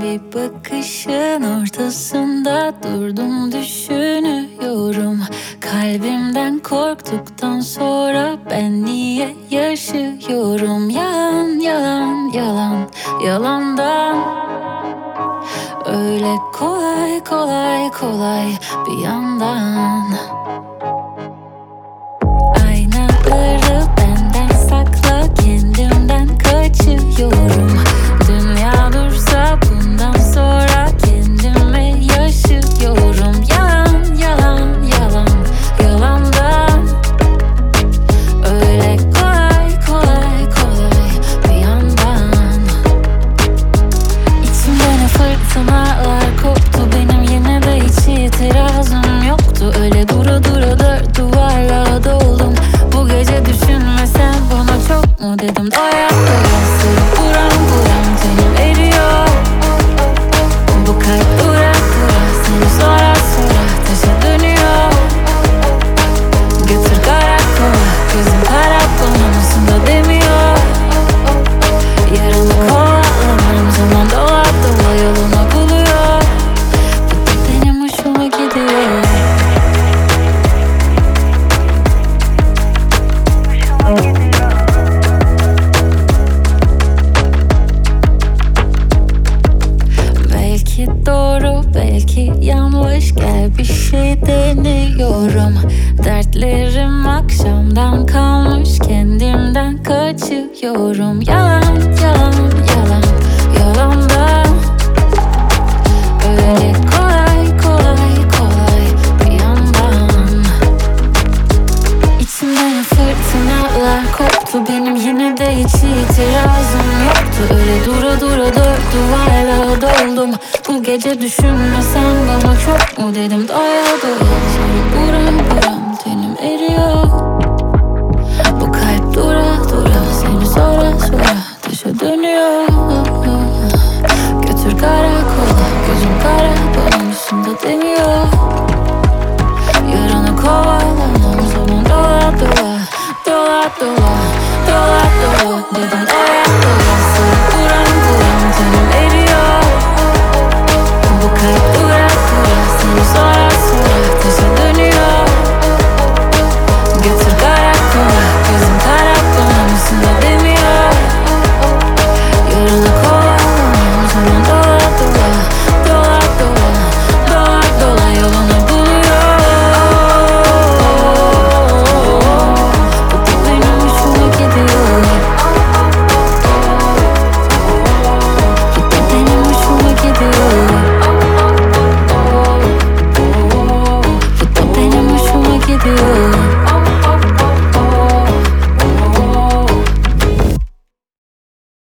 Bir bakışın ortasında durdum düşünüyorum. Kalbimden korktuktan sonra ben niye yaşıyorum? Yalan, yalan, yalan, yalandan. Öyle kolay, kolay, kolay bir yandan. Aynaları benden sakla, kendimden kaçıyorum. Dünya dursa bundan sonra kendime yaşıyorum. Yalan, yalan, yalan, yalandan. Öyle kolay, kolay, kolay bir yandan. İçimden fırtınalar koptu benim, yine de hiç itirazım yoktu. Öyle dura dura dört duvarla doldum. Bu gece düşünmesen bana çok mu dedim. Doya doya seni buram buram tenim eriyor. Bu kalp dura dura seni sonra sonra taşa dönüyor. Götür karakola, gözüm kara konusunda demiyor. Yarını kovalamam, zaman dola dola yolunu buluyor. Bu da benim hoşuma gidiyor. Belki doğru, belki yanlış, gel bir şey deniyorum. Dertlerim akşamdan kalmış, kendimden kaçıyorum. Yalan, yalan, yalan, yalandan. Öyle kolay, kolay, kolay bir yandan. İçimden fırtınalar koptu benim, yine de hiç itirazım yoktu. Öyle dura dura dört duvarla doldum. Bu gece düşünmesen bana çok mu dedim. Doya doya seni buram buram tenim eriyor. Bu kalp dura dura seni sonra sonra taşa dönüyor. Götür karakola, gözüm kara konusunda demiyor. Yarını kovalamam, zaman dola dola, dola dola, dola dola dedim. Doya doya seni buram buram tenim eriyor. Bu kalp dura dura